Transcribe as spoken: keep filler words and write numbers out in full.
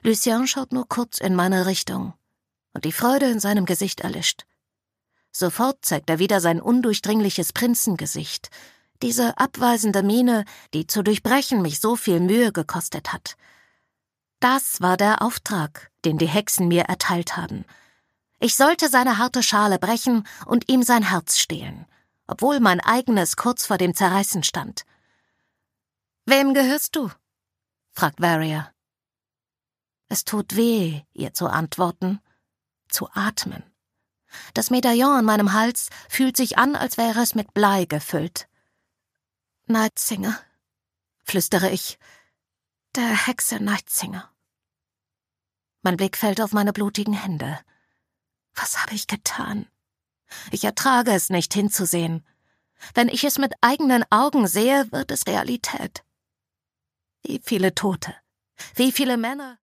Lucien schaut nur kurz in meine Richtung, und die Freude in seinem Gesicht erlischt. Sofort zeigt er wieder sein undurchdringliches Prinzengesicht, diese abweisende Miene, die zu durchbrechen mich so viel Mühe gekostet hat. Das war der Auftrag, den die Hexen mir erteilt haben. Ich sollte seine harte Schale brechen und ihm sein Herz stehlen, obwohl mein eigenes kurz vor dem Zerreißen stand. »Wem gehörst du?« fragt Varia. Es tut weh, ihr zu antworten, zu atmen. Das Medaillon an meinem Hals fühlt sich an, als wäre es mit Blei gefüllt. »Nightsinger«, flüstere ich, »der Hexe Nightsinger.« Mein Blick fällt auf meine blutigen Hände. Was habe ich getan? Ich ertrage es nicht hinzusehen. Wenn ich es mit eigenen Augen sehe, wird es Realität. Wie viele Tote, wie viele Männer...